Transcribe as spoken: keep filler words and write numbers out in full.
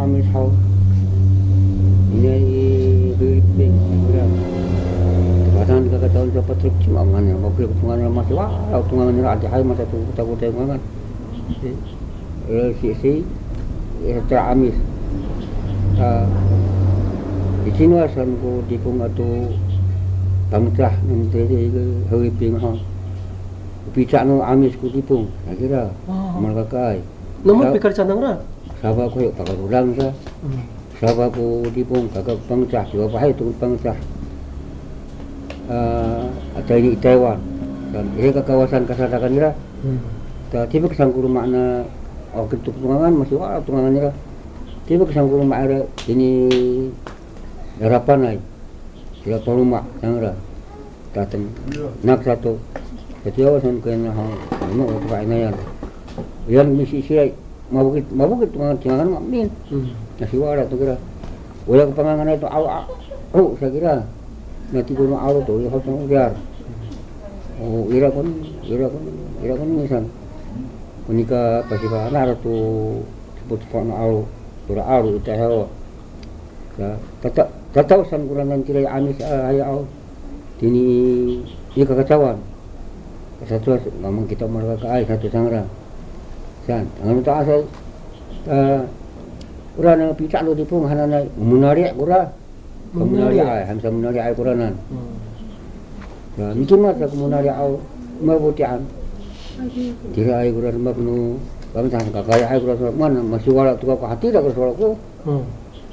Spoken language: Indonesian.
amis hau ini biping kira kadang kita tahun dapat truk cuma ngane mobil tungan masih wah tungan ni ada hai masa tu kita kita ngan eh si si tra amis di sini asan ko di pung atu pamtrah nanti hari ping ha picak no amis ku di pung kira mereka kai namun pikir candang ra sahabat ko pakai ulang sa sahabat ko di pung kakak pangcah dua pahai tu pangcah atau di Taiwan dan ini ke kawasan Kasadakan ira tiba kesangkul makna oh ketuk tungangan masih wah tungangan ira tiba kesangkul makna ini harapan ai sila rumah sangra datang nak satu setiap san kena ha mau tu kai na yan yan misi sirai mabukit mabukit tungangan tungangan mak min masih wah tu kira ulah kepangangan itu awak oh saya kira nanti guna awal tu dia harus mengajar. Oh, ira pun, ira pun, ira pun misal. Unika pasti pak anak tu sebut sebut awal, tu awal itu hawa. Ya, tetap tetap san kurang nanti raya amis ayah awal. Ini ia kekacauan. Satu ngomong kita mereka kai satu sangra. San, jangan tak asal. Kurang picak lu di pung hanana menarik kurang. Kemunari ai, hamsa munari ai Quranan. Ya, mungkin masa kemunari au mabutian. Kira ai Quran mabnu, kami tak kaya ai Quran mana masih wala tu kau hati dah kalau aku.